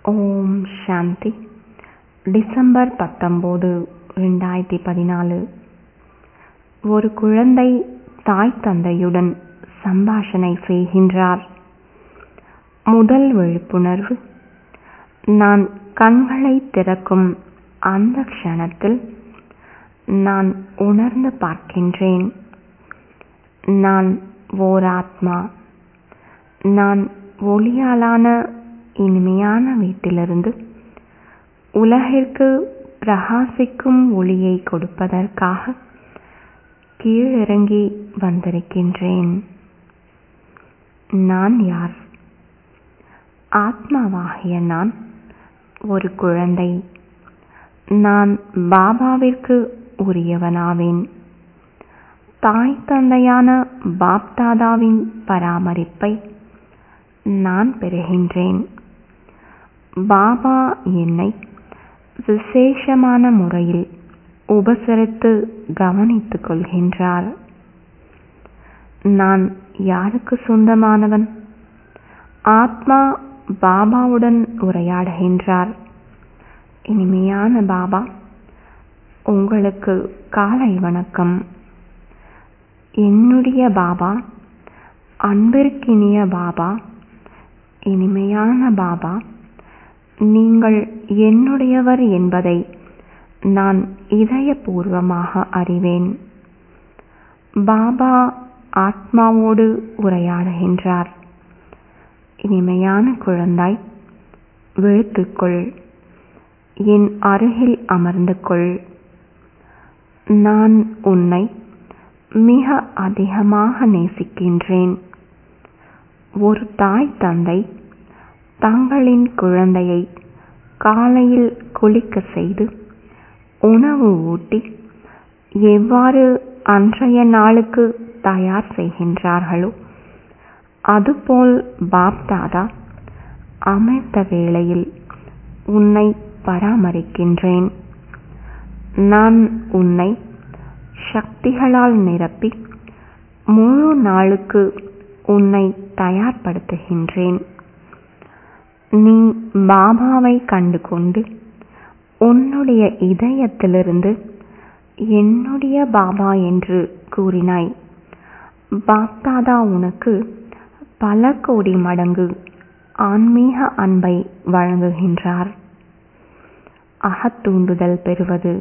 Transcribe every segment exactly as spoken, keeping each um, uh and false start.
ஓம் சாந்தி. December பத்தொன்பது ரெண்டாயிரத்தி பதினாலு. ஒரு குழந்தை தாய் தந்தையுடன் சம்பாஷணை செய்கின்றார். முதல் விழிப்புணர்வு. நான் கண்களை திறக்கும் அந்த க்ஷணத்தில் நான் உணர்ந்து பார்க்கின்றேன். நான் ஓர் ஆத்மா. நான் ஒளியாலான இனிமையான வீட்டிலிருந்து உலகிற்கு பிரகாசிக்கும் ஒளியை கொடுப்பதற்காக கீழிறங்கி வந்திருக்கின்றேன். நான் யார்? ஆத்மாவாகிய நான் ஒரு குழந்தை. நான் பாபாவிற்கு உரியவனாவேன். தாய் தந்தையான பாப்தாதாவின் பராமரிப்பை நான் பெறுகின்றேன். பாபா என்னை விசேஷமான முறையில் உபசரித்து கவனித்துக் கொள்கின்றார். நான் யாருக்கு சொந்தமானவன்? ஆத்மா பாபாவுடன் உரையாடுகின்றார். இனிமையான பாபா, உங்களுக்கு காலை வணக்கம். என்னுடைய பாபா, அன்பிற்கினிய பாபா, இனிமையான பாபா, நீங்கள் என்னுடையவர் என்பதை நான் இதயபூர்வமாக அறிவேன். பாபா ஆத்மாவோடு உரையாடுகின்றார். இனிமையான குழந்தாய், விழித்துக்கொள். என் அருகில் அமர்ந்து கொள். நான் உன்னை மிக அதிகமாக நேசிக்கின்றேன். ஒரு தாய் தந்தை தங்களின் குழந்தையை காலையில் குளிக்க செய்து உணவு ஊட்டி எவ்வாறு அன்றைய நாளுக்கு தயார் செய்கின்றார்களோ அதுபோல் பாப்தாதா அமிர்த வேளையில் உன்னை பராமரிக்கின்றேன். நான் உன்னை சக்திகளால் நிரப்பி முழு நாளுக்கு உன்னை தயார்படுத்துகின்றேன். நீ பாபாவை கண்டு கொண்டு உன்னுடைய இதயத்திலிருந்து என்னுடைய பாபா என்று கூறினாய். பாப்தாதா உனக்கு பல கோடி மடங்கு ஆன்மீக அன்பை வழங்குகின்றார். அகத்தூண்டுதல் பெறுவது.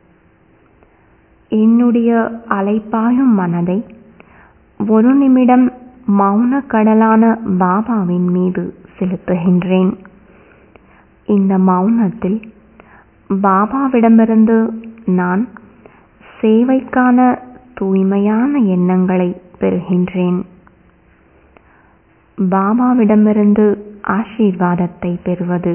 என்னுடைய அலைப்பாயும் மனதை ஒரு நிமிடம் மௌன கடலான பாபாவின் மீது செலுத்துகின்றேன். இந்த மௌனத்தில் பாபாவிடமிருந்து நான் சேவைக்கான தூய்மையான எண்ணங்களை பெறுகின்றேன். பாபாவிடமிருந்து ஆசீர்வாதத்தை பெறுவது.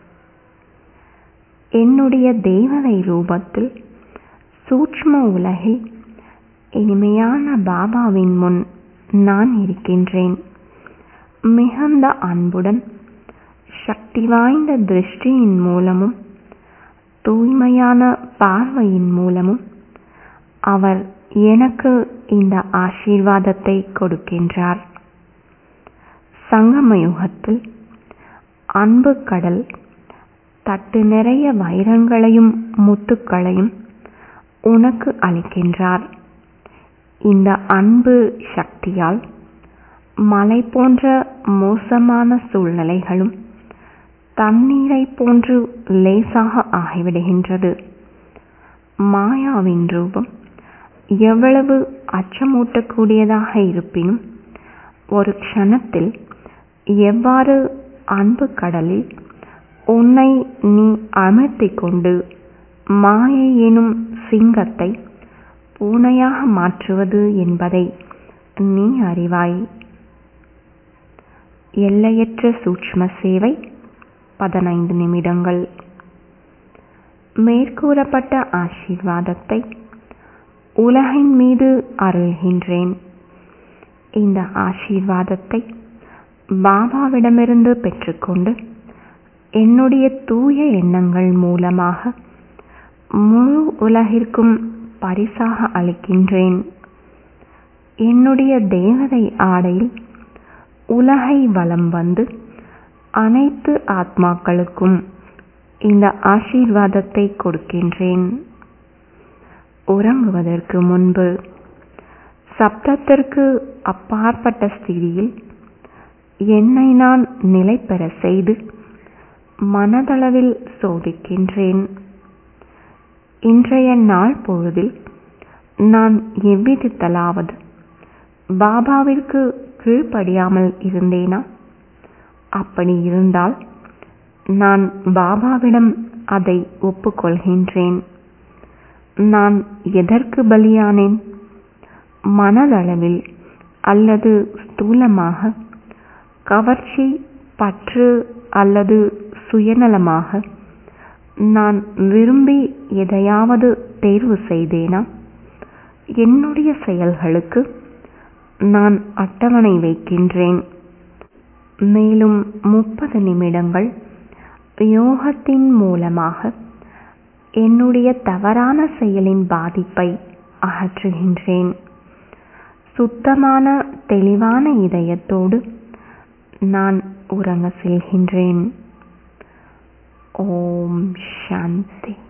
என்னுடைய தேவதை ரூபத்தில் சூட்ச்ம உலகில் இனிமையான பாபாவின் முன் நான் இருக்கின்றேன். மிகுந்த அன்புடன் சக்தி வாய்ந்த திருஷ்டியின் மூலமும் தூய்மையான பார்வையின் மூலமும் அவர் எனக்கு இந்த ஆசீர்வாதத்தை கொடுக்கின்றார். சங்கமயுகத்தில் அன்பு கடல் தட்டு நிறைய வைரங்களையும் முத்துக்களையும் உனக்கு அளிக்கின்றார். இந்த அன்பு சக்தியால் மலை போன்ற மோசமான சூழ்நிலைகளும் தண்ணீரை போன்று லேசாக ஆகிவிடுகின்றது. மாயாவின் ரூபம் எவ்வளவு அச்சமூட்டக்கூடியதாக இருப்பினும் ஒரு க்ஷணத்தில் எவ்வாறு அன்பு கடலில் உன்னை நீ அமர்த்திக் கொண்டு மாயை எனும் சிங்கத்தை பூனையாக மாற்றுவது என்பதை நீ அறிவாய். எல்லையற்ற சூட்ச்ம சேவை. பதினைந்து நிமிடங்கள். மேற்கூறப்பட்ட ஆசீர்வாதத்தை உலகின் மீது அருள்கின்றேன். இந்த ஆசீர்வாதத்தை பாபாவிடமிருந்து பெற்றுக்கொண்டு என்னுடைய தூய எண்ணங்கள் மூலமாக முழு உலகிற்கும் பரிசாக அளிக்கின்றேன். என்னுடைய தேவதை ஆடையில் உலகை வலம் வந்து அனைத்து ஆத்மாக்களுக்கும் இந்த ஆசீர்வாதத்தை கொடுக்கின்றேன். உறங்குவதற்கு முன்பு சப்தத்திற்கு அப்பாற்பட்ட ஸ்திதியில் என்னை நான் நிலை பெற செய்து மனதளவில் சோதிக்கின்றேன். இன்றைய நாள் பொழுதில் நான் எவ்விதத்திலாவது பாபாவிற்கு கீழ்ப்படியாமல் இருந்தேனா? அப்படி இருந்தால் நான் பாபாவிடம் அதை ஒப்புக்கொள்கின்றேன். நான் எதற்கு பலியானேன்? மனதளவில் அல்லது ஸ்தூலமாக கவர்ச்சி, பற்று அல்லது சுயநலமாக நான் விரும்பி எதையாவது தேர்வு செய்தேனா? என்னுடைய செயல்களுக்கு நான் அட்டவணை வைக்கின்றேன். மேலும் முப்பது நிமிடங்கள் யோகத்தின் மூலமாக என்னுடைய தவறான செயலின் பாதிப்பை அகற்றுகின்றேன். சுத்தமான தெளிவான இதயத்தோடு நான் உறங்க செல்கின்றேன். ஓம் சாந்தி.